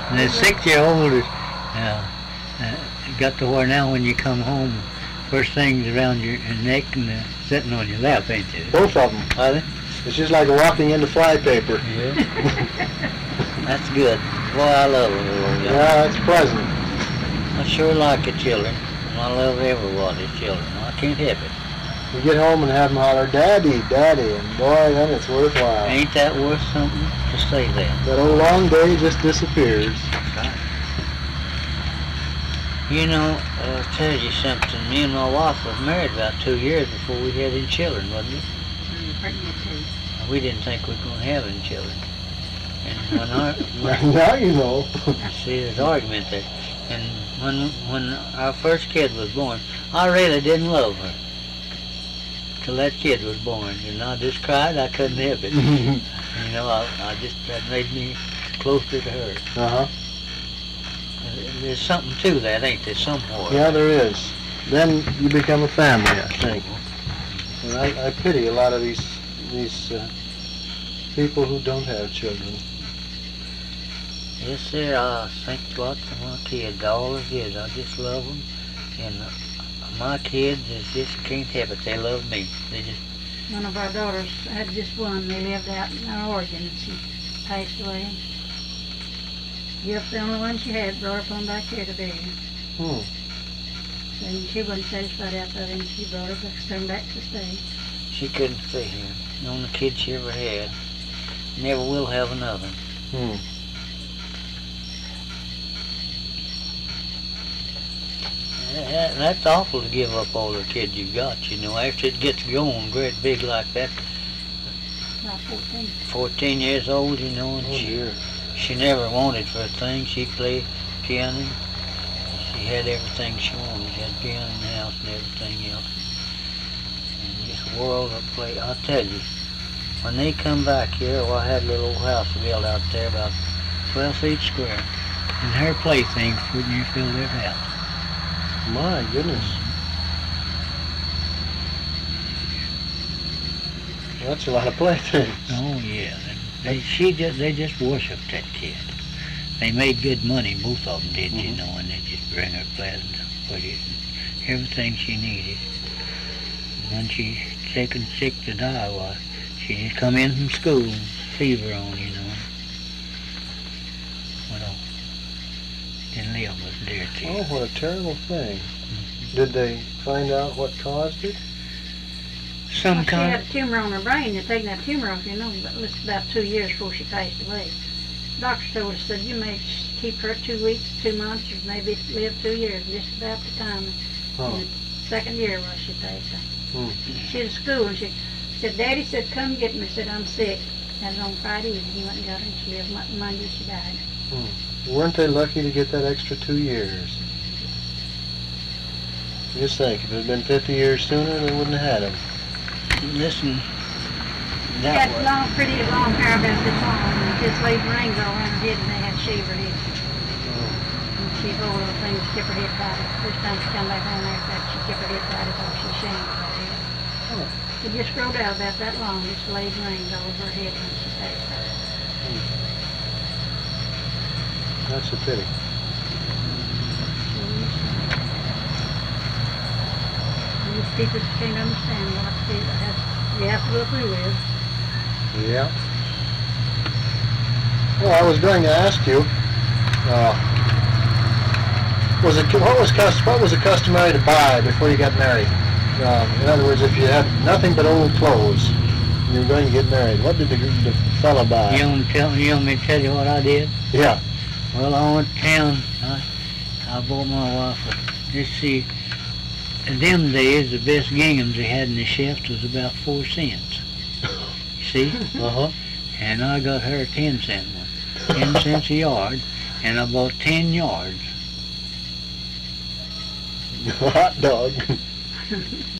And the 6-year-old is got to where now when you come home, first thing's around your neck and sitting on your lap, ain't they? Both of them. Are they? It's just like walking into flypaper. Yeah. That's good. Boy, I love them. Yeah, it's pleasant. I sure like the children. I love everybody's children. I can't help it. You get home and have them holler, "Daddy, Daddy," and boy, then it's worthwhile. Ain't that worth something to say that? That old long day just disappears. That's right. You know, I'll tell you something. Me and my wife was married about 2 years before we had any children, wasn't it? We didn't think we were going to have any children. And Now you know. see, there's argument there. And when our first kid was born, I really didn't love her till that kid was born, and I just cried. I couldn't help it. You know, that made me closer to her. Uh-huh. There's something to that, ain't there, somewhere? Yeah, there is. Then you become a family, I think. And I pity a lot of these people who don't have children. Yes, sir. I think lots of my kids, all the kids. I just love them, and my kids just can't help it. They love me. They just. One of our daughters had just one. They lived out in Oregon, and she passed away. Just the only one she had, brought her on back here to be. And she wasn't satisfied out there, and she brought her back to stay. She couldn't stay here. The only kid she ever had. Never will have another. That's awful to give up all the kids you've got, you know, after it gets going great big like that. About 14. 14 years old, you know, and she never wanted for a thing. She played piano. She had everything she wanted. She had piano in the house and everything else. And this world of play, I'll tell you, when they come back here, I had a little old house built out there about 12 feet square. And her playthings wouldn't you fill their house. My goodness. That's a lot of playthings. Oh yeah, they just worshipped that kid. They made good money, both of them did, you know, and they just bring her pleasant food, everything she needed. When she's taken sick to die, why, she just come in from school, fever on, you know. Well, didn't live with dear tears. Oh, what a terrible thing. Did they find out what caused it? She had a tumor on her brain. They're taking that tumor off, you know, but it was about 2 years before she passed away. The doctor told us that you may keep her 2 weeks, 2 months, or maybe live 2 years, just about the time. In the second year was she passed. She was at school, and she said, "Daddy said, come get me." I said, "I'm sick." That was on Friday evening. He went and got her, and she lived Monday, she died. Weren't they lucky to get that extra 2 years? Just think, if it had been 50 years sooner, they wouldn't have had him. Listen, She had pretty long hair about this long, and just laid rings all around her head, and they had shaved her head. And she wore little things, kept her head tight. First time she come back home after that, she kept her head tight as though she was ashamed of her head. It just growed out about that long, just laid rings all over her head when she passed away. That's a pity. These people just can't understand what you have to go through with. Yeah. Well, I was going to ask you, what was it customary to buy before you got married? In other words, if you had nothing but old clothes, and you were going to get married, what did the fellow buy? You want me to tell you what I did? Yeah. Well, I went to town. I bought my wife just see. In them days, the best ginghams they had in the shelves was about 4 cents. You see? And I got her a 10-cent one, 10 cents a yard, and I bought 10 yards. Hot dog.